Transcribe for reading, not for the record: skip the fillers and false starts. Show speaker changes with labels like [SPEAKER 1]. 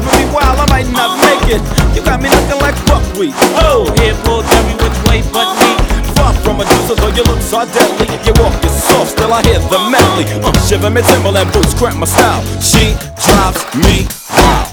[SPEAKER 1] driving me wild, I might not make it. You got me looking like buckwheat. Oh,
[SPEAKER 2] Here pulled every which way but me.
[SPEAKER 1] far from a deuce, though your looks are deadly. Your walk is soft, still I hear the medley. Shiver me Timberland boots, cramp my style. She drives me wild.